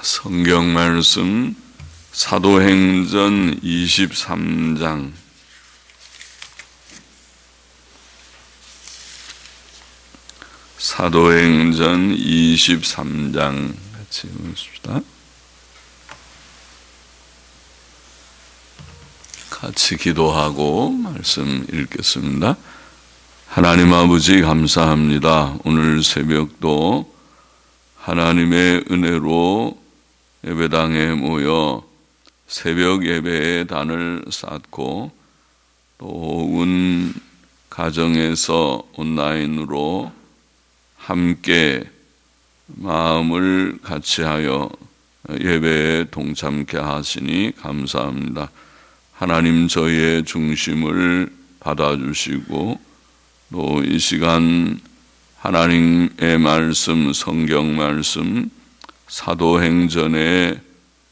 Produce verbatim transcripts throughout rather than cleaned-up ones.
성경 말씀 사도행전 이십삼 장 사도행전 이십삼 장 같이 읽읍시다. 같이 기도하고 말씀 읽겠습니다. 하나님 아버지 감사합니다. 오늘 새벽도 하나님의 은혜로 예배당에 모여 새벽 예배의 단을 쌓고 또 온 가정에서 온라인으로 함께 마음을 같이하여 예배에 동참케 하시니 감사합니다. 하나님 저희의 중심을 받아주시고 또 이 시간 하나님의 말씀, 성경 말씀, 사도행전의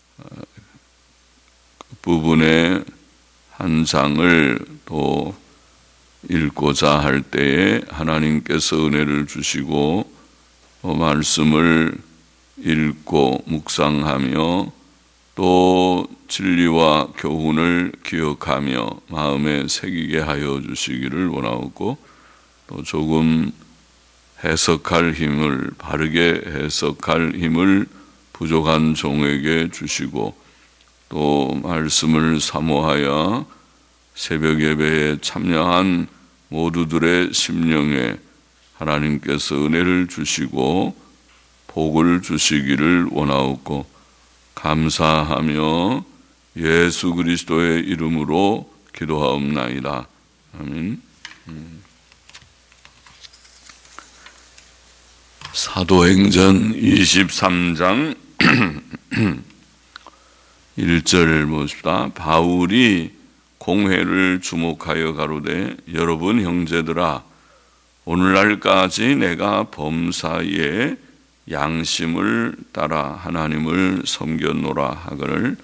부분의 한 장을 또 읽고자 할 때에 하나님께서 은혜를 주시고 말씀을 읽고 묵상하며 또 진리와 교훈을 기억하며 마음에 새기게 하여 주시기를 원하고 또 조금 해석할 힘을, 바르게 해석할 힘을 부족한 종에게 주시고 또 말씀을 사모하여 새벽 예배에 참여한 모두들의 심령에 하나님께서 은혜를 주시고 복을 주시기를 원하옵고 감사하며 예수 그리스도의 이름으로 기도하옵나이다. 아멘. 사도행전 이십삼 장 일 절을 보십시다. 바울이 공회를 주목하여 가로되 여러분 형제들아 오늘날까지 내가 범사에 양심을 따라 하나님을 섬겼노라 하거늘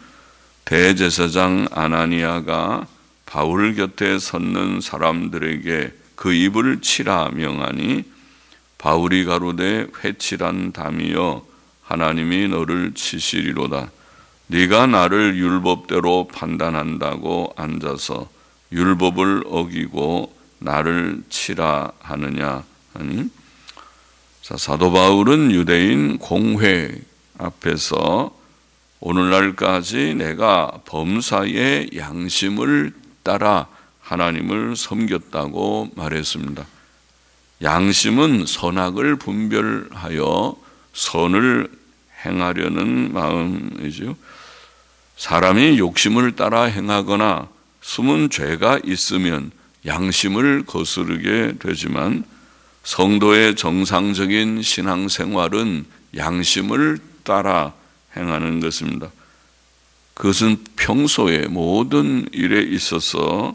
대제사장 아나니아가 바울 곁에 섰는 사람들에게 그 입을 치라 명하니 바울이 가로되 회칠한 담이여 하나님이 너를 치시리로다. 네가 나를 율법대로 판단한다고 앉아서 율법을 어기고 나를 치라 하느냐 하니, 자, 사도 바울은 유대인 공회 앞에서 오늘날까지 내가 범사의 양심을 따라 하나님을 섬겼다고 말했습니다. 양심은 선악을 분별하여 선을 행하려는 마음이죠. 사람이 욕심을 따라 행하거나 숨은 죄가 있으면 양심을 거스르게 되지만 성도의 정상적인 신앙생활은 양심을 따라 행하는 것입니다. 그것은 평소에 모든 일에 있어서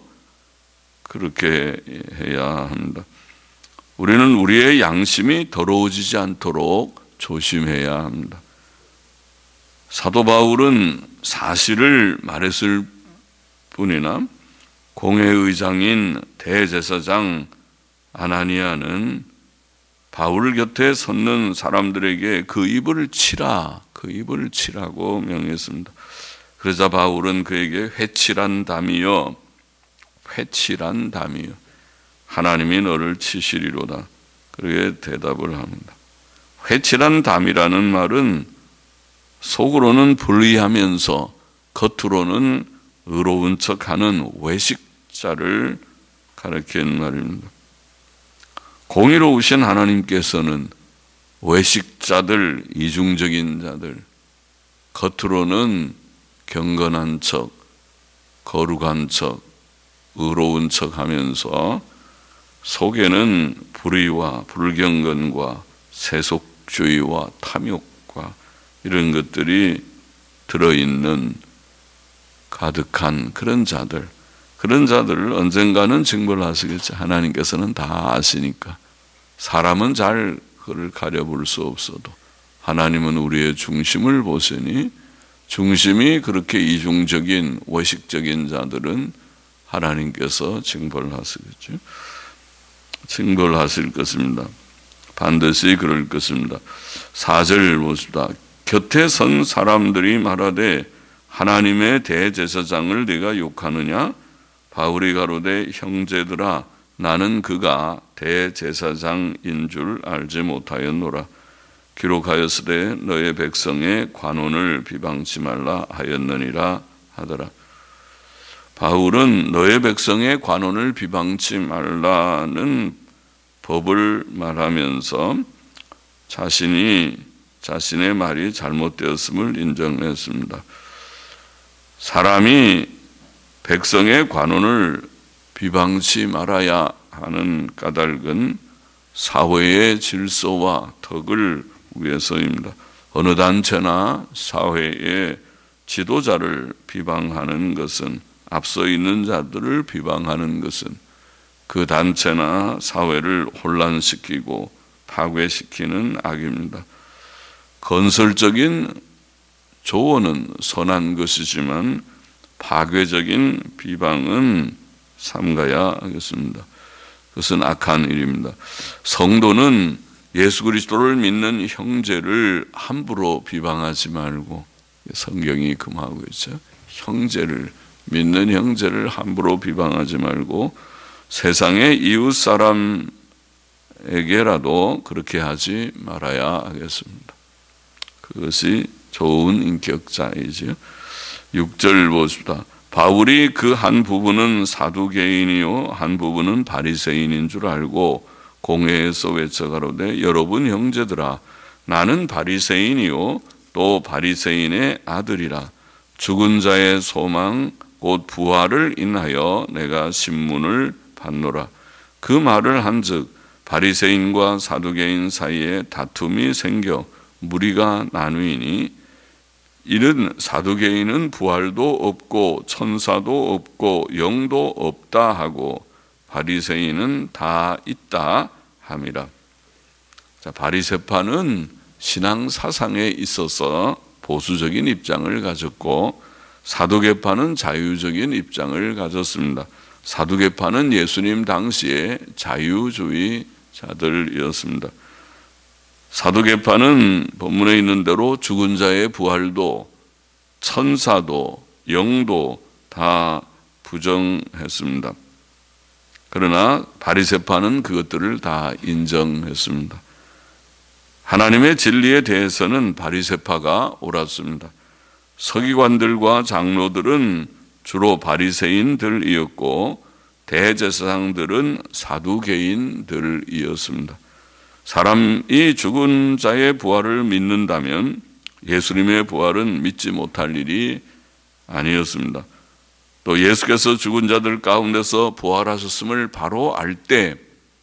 그렇게 해야 합니다. 우리는 우리의 양심이 더러워지지 않도록 조심해야 합니다. 사도 바울은 사실을 말했을 뿐이나 공회의장인 대제사장 아나니아는 바울 곁에 섰는 사람들에게 그 입을 치라, 그 입을 치라고 명했습니다. 그러자 바울은 그에게 회칠한 담이여, 회칠한 담이여, 하나님이 너를 치시리로다. 그렇게 대답을 합니다. 회칠한 담이라는 말은 속으로는 불의하면서 겉으로는 의로운 척하는 외식자를 가리키는 말입니다. 공의로우신 하나님께서는 외식자들, 이중적인 자들, 겉으로는 경건한 척, 거룩한 척, 의로운 척하면서 속에는 불의와 불경건과 세속주의와 탐욕과 이런 것들이 들어있는 가득한 그런 자들, 그런 자들을 언젠가는 징벌 하시겠지. 하나님께서는 다 아시니까. 사람은 잘 그를 가려볼 수 없어도 하나님은 우리의 중심을 보시니 중심이 그렇게 이중적인 외식적인 자들은 하나님께서 징벌하시겠죠. 징벌하실 것입니다. 반드시 그럴 것입니다. 사 절 보십시다. 곁에 선 사람들이 말하되 하나님의 대제사장을 네가 욕하느냐? 바울이 가로되 형제들아 나는 그가 대제사장인 줄 알지 못하였노라. 기록하였으되 너의 백성의 관원을 비방치 말라 하였느니라 하더라. 바울은 너의 백성의 관원을 비방치 말라는 법을 말하면서 자신이 자신의 말이 잘못되었음을 인정했습니다. 사람이 백성의 관원을 비방치 말아야 하는 까닭은 사회의 질서와 덕을 위해서입니다. 어느 단체나 사회의 지도자를 비방하는 것은, 앞서 있는 자들을 비방하는 것은 그 단체나 사회를 혼란시키고 파괴시키는 악입니다. 건설적인 조언은 선한 것이지만 파괴적인 비방은 삼가야 하겠습니다. 그것은 악한 일입니다. 성도는 예수 그리스도를 믿는 형제를 함부로 비방하지 말고, 성경이 금하고 있죠. 형제를, 믿는 형제를 함부로 비방하지 말고 세상의 이웃 사람에게라도 그렇게 하지 말아야 하겠습니다. 그것이 좋은 인격자이지요. 육 절 보십시다. 바울이 그 한 부분은 사두개인이요 한 부분은 바리새인인 줄 알고 공회에서 외쳐가로되 여러분 형제들아 나는 바리새인이요 또 바리새인의 아들이라. 죽은 자의 소망 곧 부활을 인하여 내가 신문을 받노라. 그 말을 한즉 바리새인과 사두개인 사이에 다툼이 생겨 무리가 나누이니 이는 사두개인은 부활도 없고 천사도 없고 영도 없다 하고 바리새인은 다 있다 함이라. 자, 바리새파는 신앙 사상에 있어서 보수적인 입장을 가졌고 사두개파는 자유적인 입장을 가졌습니다. 사두개파는 예수님 당시에 자유주의자들이었습니다. 사두개파는 본문에 있는 대로 죽은 자의 부활도 천사도 영도 다 부정했습니다. 그러나 바리새파는 그것들을 다 인정했습니다. 하나님의 진리에 대해서는 바리새파가 옳았습니다. 서기관들과 장로들은 주로 바리새인들이었고 대제사장들은 사두개인들이었습니다. 사람이 죽은 자의 부활을 믿는다면 예수님의 부활은 믿지 못할 일이 아니었습니다. 또 예수께서 죽은 자들 가운데서 부활하셨음을 바로 알 때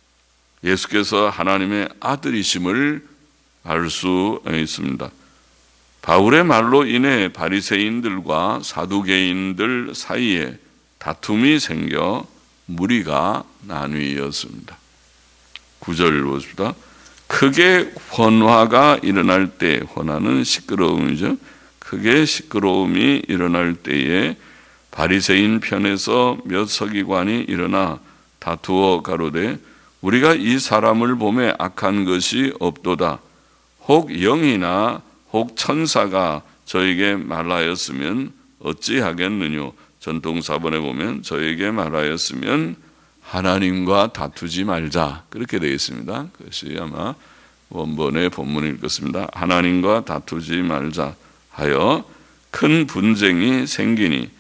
예수께서 하나님의 아들이심을 알 수 있습니다. 바울의 말로 인해 바리새인들과 사두개인들 사이에 다툼이 생겨 무리가 나뉘었습니다. 구 절 보십시다. 크게 혼화가 일어날 때, 혼화는 시끄러움이죠. 크게 시끄러움이 일어날 때에 바리새인 편에서 몇 서기관이 일어나 다투어 가로되 우리가 이 사람을 보매 악한 것이 없도다. 혹 영이나 혹 천사가 저에게 말하였으면 어찌하겠느뇨. 전통사본에 보면 저에게 말하였으면 하나님과 다투지 말자 그렇게 되어 있습니다. 그것이 아마 원본의 본문일 것입니다. 하나님과 다투지 말자 하여 큰 분쟁이 생기니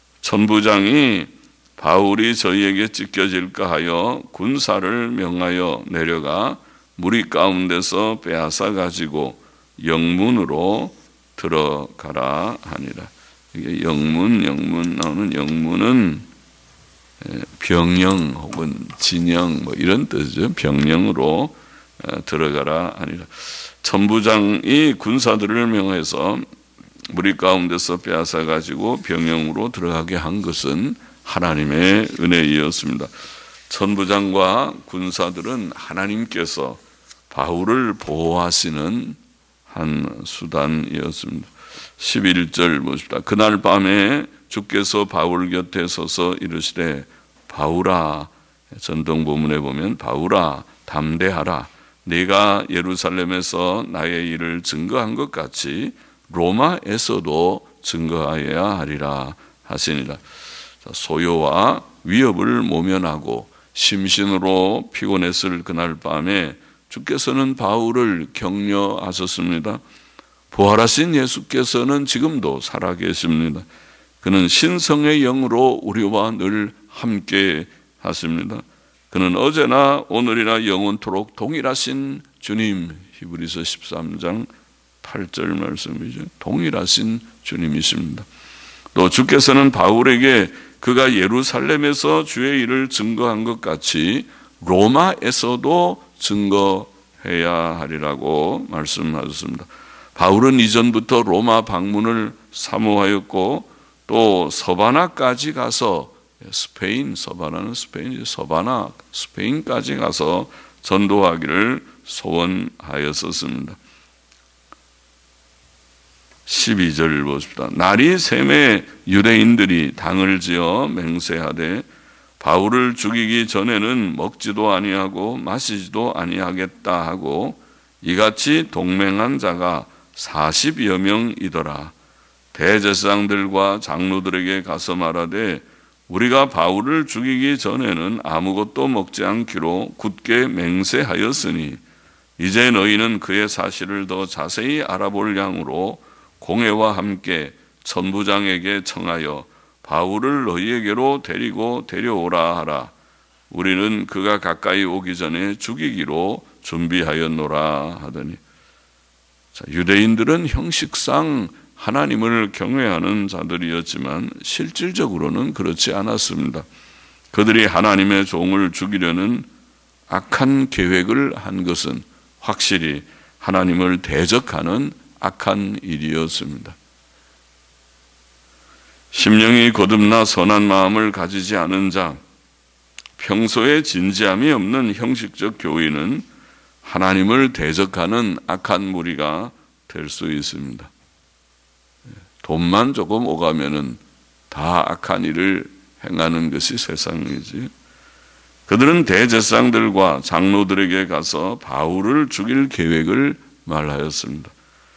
천부장이 바울이 저희에게 찢겨질까 하여 군사를 명하여 내려가 무리 가운데서 빼앗아 가지고 영문으로 들어가라 하니라. 이게 영문, 영문 나오는 영문은 병영 혹은 진영 뭐 이런 뜻이죠. 병영으로 들어가라 하니라. 천부장이 군사들을 명해서 무리 가운데서 빼앗아 가지고 병영으로 들어가게 한 것은 하나님의 은혜이었습니다. 천부장과 군사들은 하나님께서 바울을 보호하시는 한 수단이었습니다. 십일 절 보십시다. 그날 밤에 주께서 바울 곁에 서서 이르시되 바울아, 전통 본문에 보면 바울아 담대하라. 네가 예루살렘에서 나의 일을 증거한 것 같이 로마에서도 증거하여야 하리라 하시니라. 소요와 위협을 모면하고 심신으로 피곤했을 그날 밤에 주께서는 바울을 격려하셨습니다. 부활하신 예수께서는 지금도 살아계십니다. 그는 신성의 영으로 우리와 늘 함께 하십니다. 그는 어제나 오늘이나 영원토록 동일하신 주님, 히브리서 십삼 장 팔 절 말씀이죠. 동일하신 주님이십니다. 또 주께서는 바울에게 그가 예루살렘에서 주의 일을 증거한 것 같이 로마에서도 증거해야 하리라고 말씀하셨습니다. 바울은 이전부터 로마 방문을 사모하였고 또 서바나까지 가서 스페인, 서바나는 스페인, 서바나, 스페인까지 가서 전도하기를 소원하였었습니다. 십이 절 보십시다. 날이 샘에 유대인들이 당을 지어 맹세하되 바울을 죽이기 전에는 먹지도 아니하고 마시지도 아니하겠다 하고 이같이 동맹한 자가 사십여 명이더라. 대제사장들과 장로들에게 가서 말하되 우리가 바울을 죽이기 전에는 아무것도 먹지 않기로 굳게 맹세하였으니 이제 너희는 그의 사실을 더 자세히 알아볼 양으로 공회와 함께 천부장에게 청하여 바울을 너희에게로 데리고 데려오라 하라. 우리는 그가 가까이 오기 전에 죽이기로 준비하였노라 하더니, 자, 유대인들은 형식상 하나님을 경외하는 자들이었지만 실질적으로는 그렇지 않았습니다. 그들이 하나님의 종을 죽이려는 악한 계획을 한 것은 확실히 하나님을 대적하는 악한 일이었습니다. 심령이 거듭나 선한 마음을 가지지 않은 자, 평소에 진지함이 없는 형식적 교인은 하나님을 대적하는 악한 무리가 될 수 있습니다. 돈만 조금 오가면은 다 악한 일을 행하는 것이 세상이지. 그들은 대제사장들과 장로들에게 가서 바울을 죽일 계획을 말하였습니다.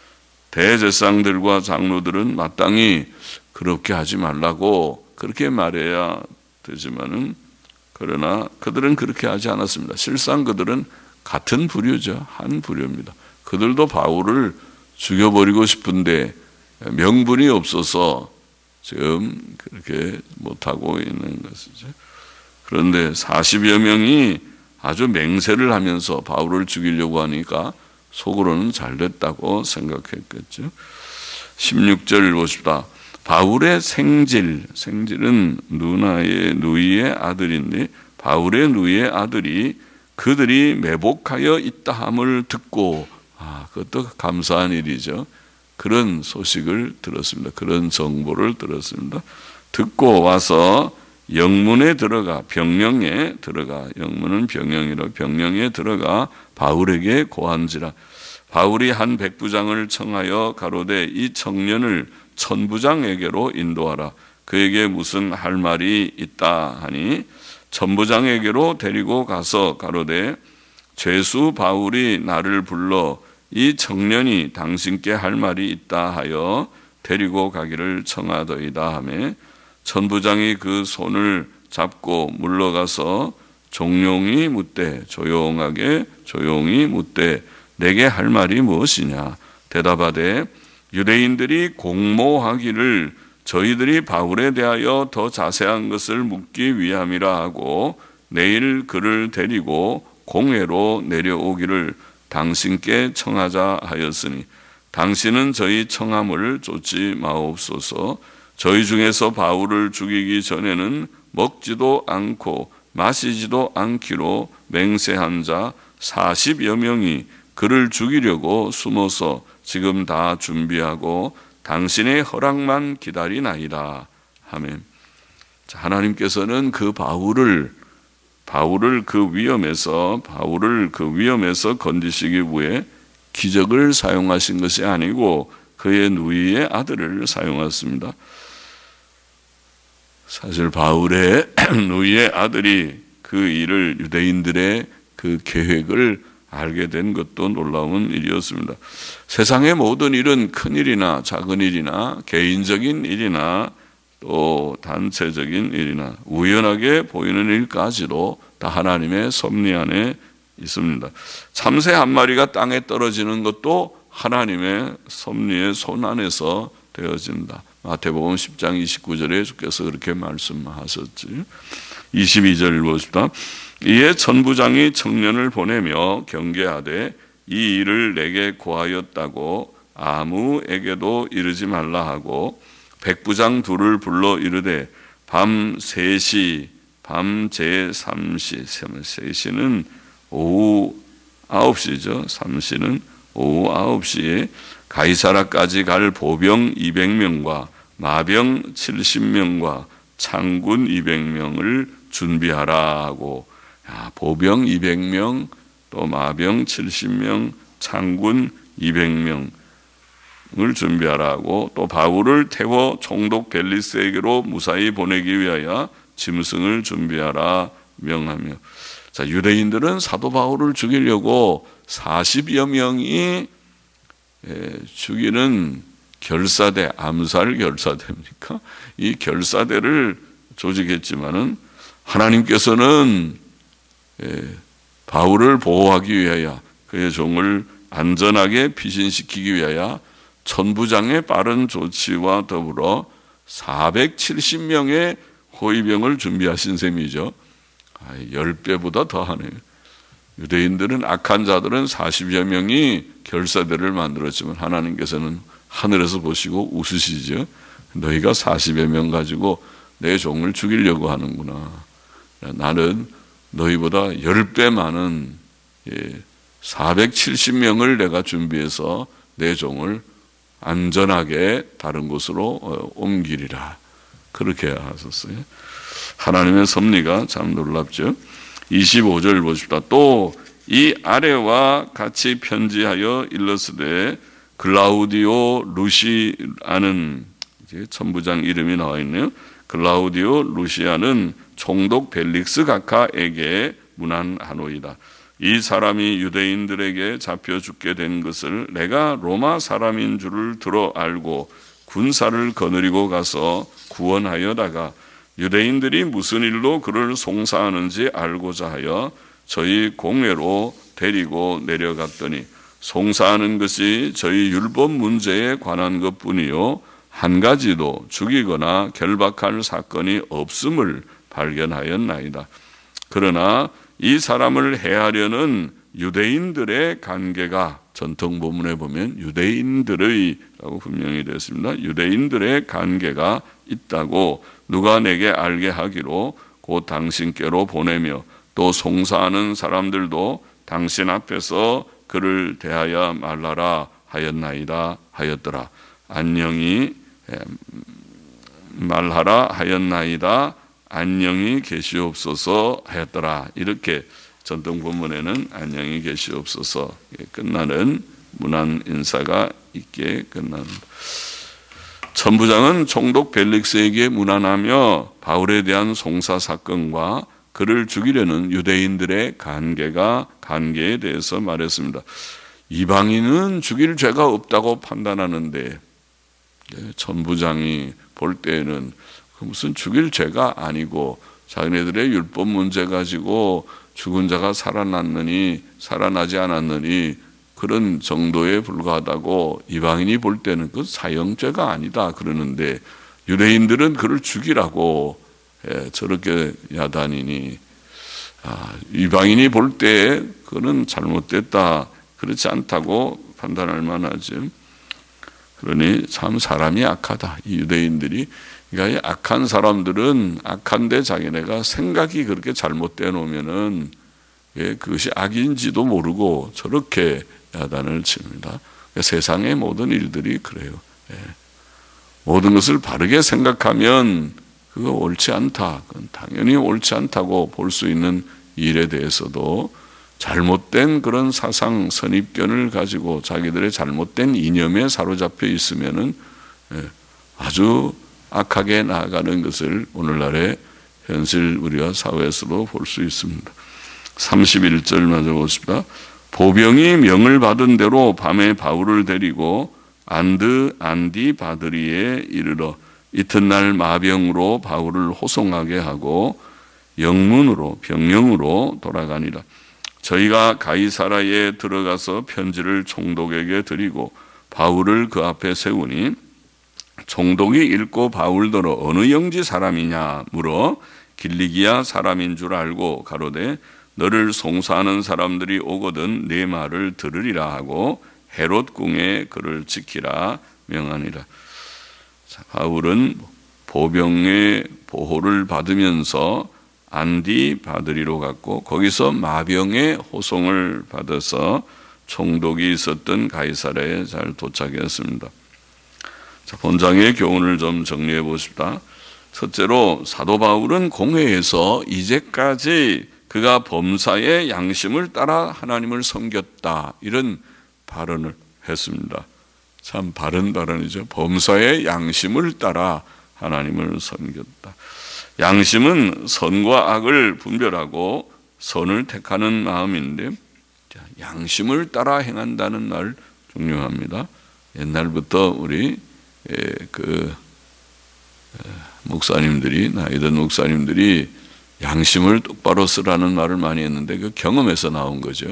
대제사장들과 장로들은 마땅히 그렇게 하지 말라고 그렇게 말해야 되지만은, 그러나 그들은 그렇게 하지 않았습니다. 실상 그들은 같은 부류죠. 한 부류입니다. 그들도 바울을 죽여버리고 싶은데 명분이 없어서 지금 그렇게 못하고 있는 것이죠. 그런데 사십여 명이 아주 맹세를 하면서 바울을 죽이려고 하니까 속으로는 잘 됐다고 생각했겠죠. 십육 절 보십시다. 바울의 생질, 생질은 누나의 누이의 아들인데 바울의 누이의 아들이 그들이 매복하여 있다함을 듣고, 아, 그것도 감사한 일이죠. 그런 소식을 들었습니다. 그런 정보를 들었습니다. 듣고 와서 영문에 들어가, 병영에 들어가, 영문은 병영이라 병영에 들어가 바울에게 고한지라. 바울이 한 백부장을 청하여 가로되 이 청년을 천부장에게로 인도하라. 그에게 무슨 할 말이 있다 하니 천부장에게로 데리고 가서 가로되 죄수 바울이 나를 불러 이 청년이 당신께 할 말이 있다 하여 데리고 가기를 청하더이다 하매 천부장이 그 손을 잡고 물러가서 종용이 묻되 조용하게 조용히 묻되 내게 할 말이 무엇이냐 대답하되 유대인들이 공모하기를 저희들이 바울에 대하여 더 자세한 것을 묻기 위함이라 하고 내일 그를 데리고 공회로 내려오기를 당신께 청하자 하였으니 당신은 저희 청함을 쫓지 마옵소서. 저희 중에서 바울을 죽이기 전에는 먹지도 않고 마시지도 않기로 맹세한 자 사십여 명이 그를 죽이려고 숨어서 지금 다 준비하고 당신의 허락만 기다리나이다 하면, 하나님께서는 그 바울을 바울을 그 위험에서 바울을 그 위험에서 건지시기 위해 기적을 사용하신 것이 아니고 그의 누이의 아들을 사용했습니다. 사실 바울의 누이의 아들이 그 일을, 유대인들의 그 계획을 알게 된 것도 놀라운 일이었습니다. 세상의 모든 일은 큰 일이나 작은 일이나 개인적인 일이나 또 단체적인 일이나 우연하게 보이는 일까지도 다 하나님의 섭리 안에 있습니다. 참새 한 마리가 땅에 떨어지는 것도 하나님의 섭리의 손 안에서 되어진다. 마태복음 십 장 이십구 절에 주께서 그렇게 말씀하셨지. 이십이 절 보십시다. 이에 천부장이 청년을 보내며 경계하되 이 일을 내게 고하였다고 아무에게도 이르지 말라 하고 백부장 둘을 불러 이르되 밤 세 시 밤 제삼 시 세 시는 오후 아홉 시죠. 삼 시는 오후 아홉 시에 가이사라까지 갈 보병 이백 명과 마병 칠십 명과 창군 이백 명을 준비하라 하고, 야, 보병 이백 명 또 마병 칠십 명 창군 이백 명을 준비하라 하고, 또 바울을 태워 총독 벨리스에게로 무사히 보내기 위하여 짐승을 준비하라 명하며, 자, 유대인들은 사도 바울을 죽이려고 사십여 명이 죽이는 결사대, 암살 결사대입니까? 이 결사대를 조직했지만은 하나님께서는 바울을 보호하기 위하여 그의 종을 안전하게 피신시키기 위하여 천부장의 빠른 조치와 더불어 사백칠십 명의 호위병을 준비하신 셈이죠. 십 배보다 더하네요. 유대인들은, 악한 자들은 사십여 명이 결사대를 만들었지만 하나님께서는 하늘에서 보시고 웃으시죠. 너희가 사십여 명 가지고 내 종을 죽이려고 하는구나. 나는 너희보다 십 배 많은 사백칠십 명을 내가 준비해서 내 종을 안전하게 다른 곳으로 옮기리라. 그렇게 하셨어요. 하나님의 섭리가 참 놀랍죠. 이십오 절 보십시다. 또 이 아래와 같이 편지하여 일렀으되 글라우디오 루시아는, 천부장 이름이 나와 있네요. 글라우디오 루시아는 총독 벨릭스 각하에게 문안하노이다. 이 사람이 유대인들에게 잡혀 죽게 된 것을 내가 로마 사람인 줄을 들어 알고 군사를 거느리고 가서 구원하여다가 유대인들이 무슨 일로 그를 송사하는지 알고자 하여 저희 공회로 데리고 내려갔더니 송사하는 것이 저희 율법 문제에 관한 것뿐이요 한 가지도 죽이거나 결박할 사건이 없음을 발견하였나이다. 그러나 이 사람을 해하려는 유대인들의 관계가, 전통 본문에 보면 유대인들의 라고 분명히 되어 있습니다. 유대인들의 관계가 있다고 누가 내게 알게 하기로 곧 당신께로 보내며 또 송사하는 사람들도 당신 앞에서 그를 대하여 말하라 하였나이다 하였더라. 안녕히 말하라 하였나이다. 안녕히 계시옵소서 하였더라. 이렇게 전통 본문에는 안녕히 계시옵소서 끝나는 문안 인사가 있게 끝납니다. 천부장은 총독 벨릭스에게 문안하며 바울에 대한 송사 사건과 그를 죽이려는 유대인들의 관계가 관계에 대해서 말했습니다. 이방인은 죽일 죄가 없다고 판단하는데 천부장이 볼 때에는 무슨 죽일 죄가 아니고 자기네들의 율법 문제 가지고 죽은 자가 살아났느니 살아나지 않았느니 그런 정도에 불과하다고 이방인이 볼 때는 그 사형죄가 아니다 그러는데 유대인들은 그를 죽이라고 예, 저렇게 야단이니 아, 이방인이 볼 때 그는 잘못됐다 그렇지 않다고 판단할 만하지. 그러니 참 사람이 악하다. 이 유대인들이, 그러니까 악한 사람들은 악한데 자기네가 생각이 그렇게 잘못되어 놓으면은 예, 그것이 악인지도 모르고 저렇게 야단을 칩니다. 그러니까 세상의 모든 일들이 그래요. 예. 모든 것을 바르게 생각하면 그거 옳지 않다. 그건 당연히 옳지 않다고 볼 수 있는 일에 대해서도 잘못된 그런 사상 선입견을 가지고 자기들의 잘못된 이념에 사로잡혀 있으면은 아주 악하게 나아가는 것을 오늘날의 현실 우리가 사회에서도 볼 수 있습니다. 삼십일 절 마저 보십시다. 보병이 명을 받은 대로 밤에 바울을 데리고 안드 안디 바드리에 이르러 이튿날 마병으로 바울을 호송하게 하고 영문으로 병영으로 돌아가니라. 저희가 가이사라에 들어가서 편지를 총독에게 드리고 바울을 그 앞에 세우니 총독이 읽고 바울더러 어느 영지 사람이냐 물어 길리기아 사람인 줄 알고 가로되 너를 송사하는 사람들이 오거든 네 말을 들으리라 하고 헤롯 궁에 그를 지키라 명하니라. 자, 바울은 보병의 보호를 받으면서 안디 바드리로 갔고 거기서 마병의 호송을 받아서 총독이 있었던 가이사랴에 잘 도착했습니다. 자, 본장의 교훈을 좀 정리해 보십시다. 첫째로 사도 바울은 공회에서 이제까지 그가 범사의 양심을 따라 하나님을 섬겼다 이런 발언을 했습니다. 참 바른 발언이죠. 범사의 양심을 따라 하나님을 섬겼다. 양심은 선과 악을 분별하고 선을 택하는 마음인데 양심을 따라 행한다는 말 중요합니다. 옛날부터 우리 그 목사님들이 나이든 목사님들이 양심을 똑바로 쓰라는 말을 많이 했는데 그 경험에서 나온 거죠.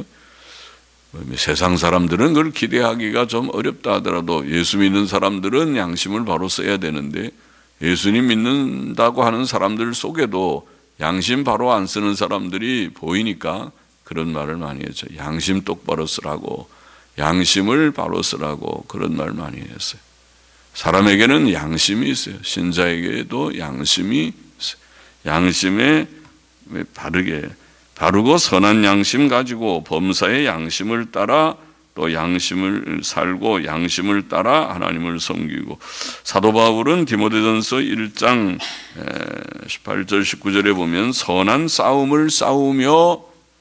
세상 사람들은 그걸 기대하기가 좀 어렵다 하더라도 예수 믿는 사람들은 양심을 바로 써야 되는데 예수님 믿는다고 하는 사람들 속에도 양심 바로 안 쓰는 사람들이 보이니까 그런 말을 많이 했죠. 양심 똑바로 쓰라고, 양심을 바로 쓰라고 그런 말 많이 했어요. 사람에게는 양심이 있어요. 신자에게도 양심이 있어요. 양심에 바르게 바르고 선한 양심 가지고 범사의 양심을 따라 또 양심을 살고 양심을 따라 하나님을 섬기고 사도 바울은 디모데전서 일 장 십팔 절 십구 절에 보면 선한 싸움을 싸우며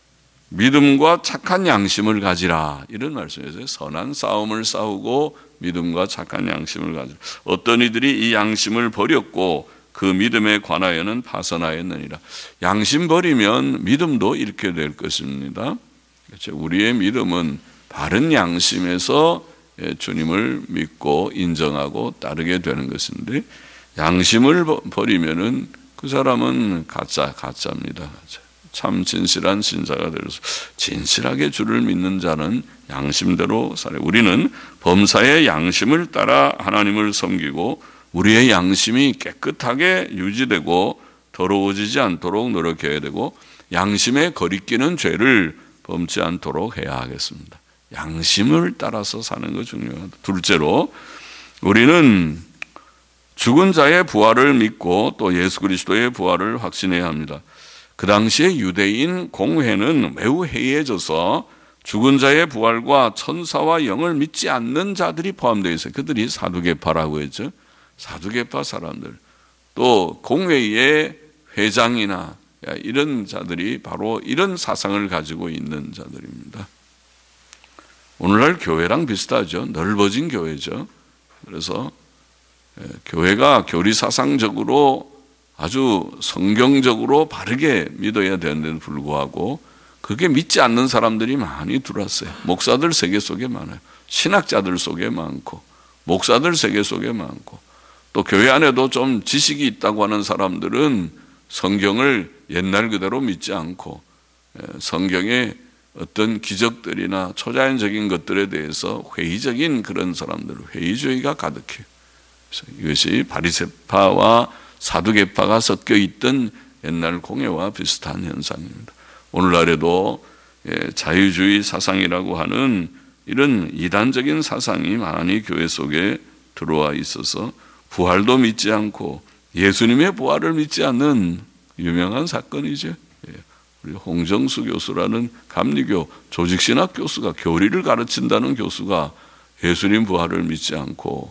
믿음과 착한 양심을 가지라 이런 말씀이세요. 선한 싸움을 싸우고 믿음과 착한 양심을 가지라. 어떤 이들이 이 양심을 버렸고 그 믿음에 관하여는 파선하였느니라. 양심 버리면 믿음도 잃게 될 것입니다. 그렇죠? 우리의 믿음은 바른 양심에서 주님을 믿고 인정하고 따르게 되는 것인데 양심을 버리면은 그 사람은 가짜, 가짜입니다. 참 진실한 신자가 되어서 진실하게 주를 믿는 자는 양심대로 살아요. 우리는 범사의 양심을 따라 하나님을 섬기고 우리의 양심이 깨끗하게 유지되고 더러워지지 않도록 노력해야 되고 양심에 거리끼는 죄를 범치 않도록 해야 하겠습니다. 양심을 따라서 사는 거 중요하다. 둘째로 우리는 죽은 자의 부활을 믿고 또 예수 그리스도의 부활을 확신해야 합니다. 그 당시에 유대인 공회는 매우 해이해져서 죽은 자의 부활과 천사와 영을 믿지 않는 자들이 포함되어 있어요. 그들이 사두개파라고 했죠. 사두개파 사람들 또 공회의 회장이나 이런 자들이 바로 이런 사상을 가지고 있는 자들입니다. 오늘날 교회랑 비슷하죠. 넓어진 교회죠. 그래서 교회가 교리사상적으로 아주 성경적으로 바르게 믿어야 되는데도 불구하고 그게 믿지 않는 사람들이 많이 들어왔어요. 목사들 세계 속에 많아요. 신학자들 속에 많고 목사들 세계 속에 많고 또 교회 안에도 좀 지식이 있다고 하는 사람들은 성경을 옛날 그대로 믿지 않고 성경의 어떤 기적들이나 초자연적인 것들에 대해서 회의적인 그런 사람들, 회의주의가 가득해요. 그래서 이것이 바리새파와 사두개파가 섞여 있던 옛날 공회와 비슷한 현상입니다. 오늘날에도 자유주의 사상이라고 하는 이런 이단적인 사상이 많이 교회 속에 들어와 있어서 부활도 믿지 않고 예수님의 부활을 믿지 않는 유명한 사건이죠. 우리 홍정수 교수라는 감리교 조직신학 교수가 교리를 가르친다는 교수가 예수님 부활을 믿지 않고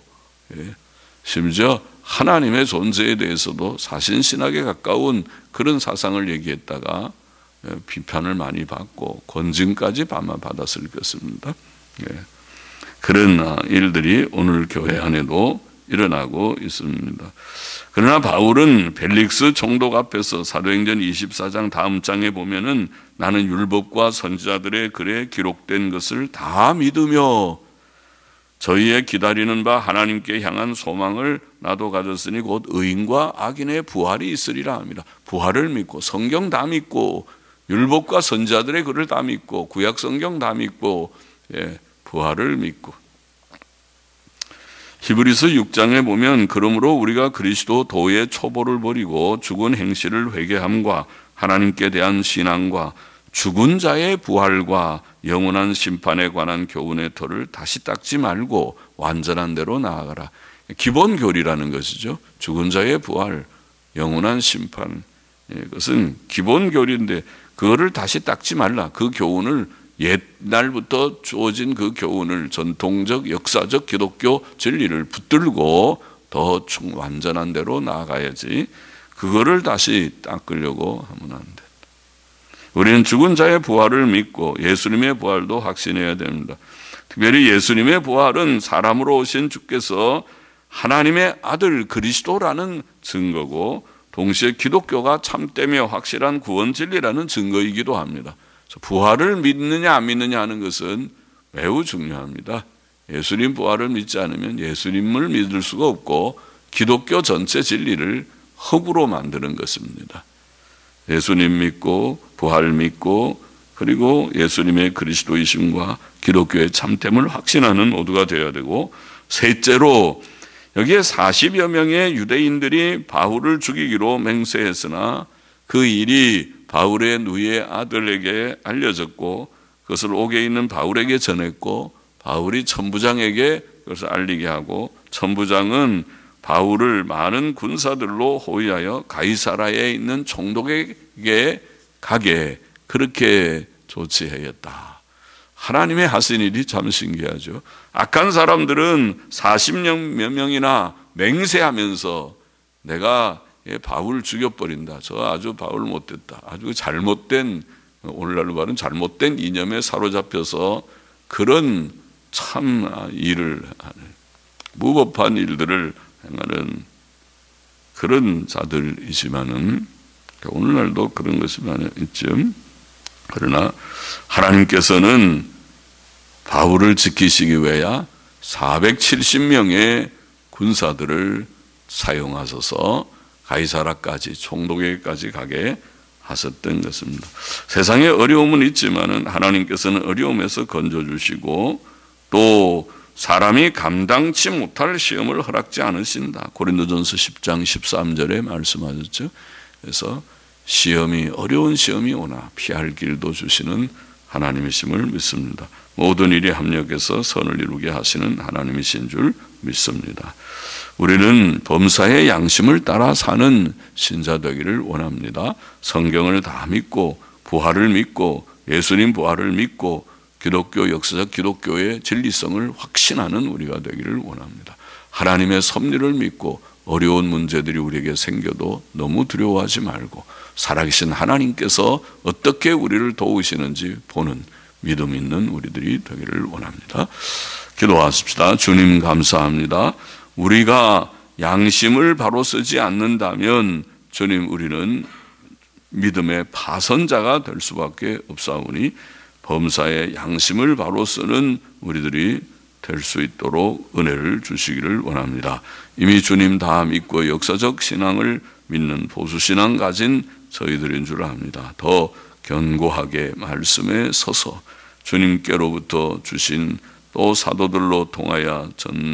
심지어 하나님의 존재에 대해서도 사신신학에 가까운 그런 사상을 얘기했다가 비판을 많이 받고 권징까지 받았을 것입니다. 그런 일들이 오늘 교회 안에도 일어나고 있습니다. 그러나 바울은 벨릭스 총독 앞에서 사도행전 이십사 장 다음 장에 보면은 나는 율법과 선지자들의 글에 기록된 것을 다 믿으며 저희의 기다리는 바 하나님께 향한 소망을 나도 가졌으니 곧 의인과 악인의 부활이 있으리라 합니다. 부활을 믿고 성경 다 믿고 율법과 선지자들의 글을 다 믿고 구약 성경 다 믿고 예, 부활을 믿고 히브리서 육 장에 보면 그러므로 우리가 그리스도 도의 초보를 버리고 죽은 행실을 회개함과 하나님께 대한 신앙과 죽은 자의 부활과 영원한 심판에 관한 교훈의 터를 다시 닦지 말고 완전한 대로 나아가라. 기본 교리라는 것이죠. 죽은 자의 부활, 영원한 심판. 이것은 기본 교리인데 그거를 다시 닦지 말라. 그 교훈을 옛날부터 주어진 그 교훈을 전통적 역사적 기독교 진리를 붙들고 더 완전한 대로 나아가야지 그거를 다시 닦으려고 하면 안 된다. 우리는 죽은 자의 부활을 믿고 예수님의 부활도 확신해야 됩니다. 특별히 예수님의 부활은 사람으로 오신 주께서 하나님의 아들 그리스도라는 증거고 동시에 기독교가 참되며 확실한 구원 진리라는 증거이기도 합니다. 부활을 믿느냐 안 믿느냐 하는 것은 매우 중요합니다. 예수님 부활을 믿지 않으면 예수님을 믿을 수가 없고 기독교 전체 진리를 흙으로 만드는 것입니다. 예수님 믿고 부활 믿고 그리고 예수님의 그리스도이심과 기독교의 참됨을 확신하는 모두가 되어야 되고, 셋째로 여기에 사십여 명의 유대인들이 바울을 죽이기로 맹세했으나 그 일이 바울의 누이의 아들에게 알려졌고 그것을 옥에 있는 바울에게 전했고 바울이 천부장에게 그것을 알리게 하고 천부장은 바울을 많은 군사들로 호위하여 가이사라에 있는 총독에게 가게 그렇게 조치하였다. 하나님의 하신 일이 참 신기하죠. 악한 사람들은 사십여 명이나 맹세하면서 내가 바울 죽여버린다. 저 아주 바울 못됐다. 아주 잘못된, 오늘날로 말하면 잘못된 이념에 사로잡혀서 그런 참 일을 하는, 무법한 일들을 행하는 그런 자들이지만은 오늘날도 그런 것이 많이 있죠. 그러나 하나님께서는 바울을 지키시기 위하여 사백칠십 명의 군사들을 사용하셔서 가이사라까지 총독에게까지 가게 하셨던 것입니다. 세상에 어려움은 있지만은 하나님께서는 어려움에서 건져주시고 또 사람이 감당치 못할 시험을 허락지 않으신다. 고린도전서 십 장 십삼 절에 말씀하셨죠. 그래서 시험이 어려운 시험이 오나 피할 길도 주시는 하나님이심을 믿습니다. 모든 일이 합력해서 선을 이루게 하시는 하나님이신 줄 믿습니다. 우리는 범사의 양심을 따라 사는 신자 되기를 원합니다. 성경을 다 믿고 부활을 믿고 예수님 부활을 믿고 기독교 역사적 기독교의 진리성을 확신하는 우리가 되기를 원합니다. 하나님의 섭리를 믿고 어려운 문제들이 우리에게 생겨도 너무 두려워하지 말고 살아계신 하나님께서 어떻게 우리를 도우시는지 보는 믿음 있는 우리들이 되기를 원합니다. 기도하십시다. 주님 감사합니다. 우리가 양심을 바로 쓰지 않는다면 주님 우리는 믿음의 파선자가 될 수밖에 없사오니 범사의 양심을 바로 쓰는 우리들이 될 수 있도록 은혜를 주시기를 원합니다. 이미 주님 다 믿고 역사적 신앙을 믿는 보수신앙 가진 저희들인 줄 압니다. 더 견고하게 말씀에 서서 주님께로부터 주신 또 사도들로 통하여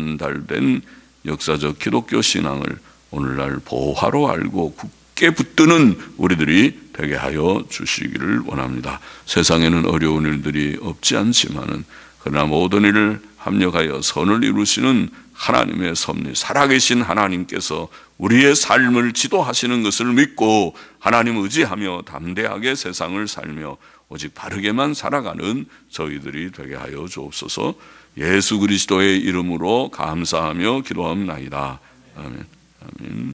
전달된 역사적 기독교 신앙을 오늘날 보화로 알고 굳게 붙드는 우리들이 되게 하여 주시기를 원합니다. 세상에는 어려운 일들이 없지 않지만은 그러나 모든 일을 합력하여 선을 이루시는 하나님의 섭리, 살아계신 하나님께서 우리의 삶을 지도하시는 것을 믿고 하나님 의지하며 담대하게 세상을 살며 오직 바르게만 살아가는 저희들이 되게 하여 주옵소서. 예수 그리스도의 이름으로 감사하며 기도합나이다. 아멘. 아멘.